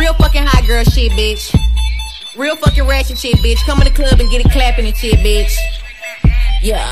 Real fucking hot girl shit, bitch. Real fucking ratchet shit, bitch. Come in the club and get it clapping and shit, bitch. Yeah.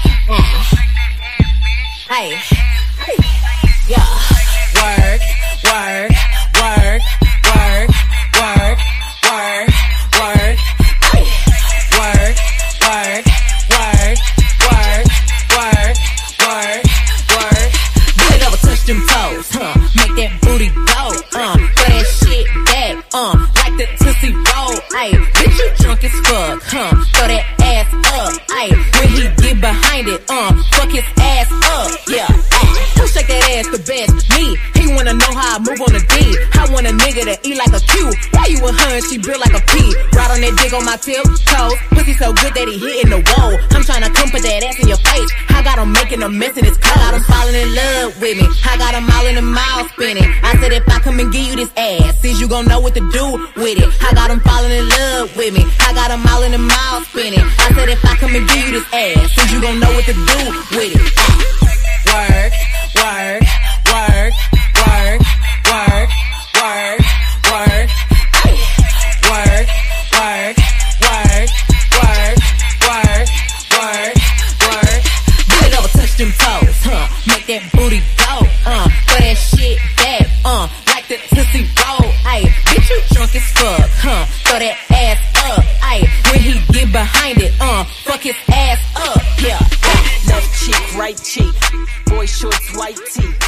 Hey. Yeah. Work, work, work, work, work, work, work. Hey. Work, work, work, work, work, work, work. Really never touch them toes, make that booty go, throw that shit back, like the Tootsie Roll, ayy. Bitch, you drunk as fuck, throw that ass up, ayy. When he get behind it, fuck his ass up, yeah, Who shake that ass the best? Me. He wanna know how I move on the D. I want a nigga to eat like a Q. Why you with her and she built like a P? Ride on that dick on my tiptoes. Pussy so good that he hitting the wall. I'm tryna come put that ass in your face. I got him making a mess in his car. I got him falling in love with me. I got him all in the mouth spinning. I said if I come and give you this ass, is you gon' know what to do with it. I got him falling in love with me. I got him all in the mouth spinning. I said if I come and give you this ass, is you gon' know what to do with it. Work, work, work, work, work, work, work, ay. Work, work, work, work, work, work, work. Really never touch them toes, make that booty go, throw that shit back, like the Tootsie Roll, ayy. Bitch, you drunk as fuck, throw that ass up, ayy. When he get behind it, fuck his ass up, yeah. Left cheek, right cheek, boy shorts, white tee.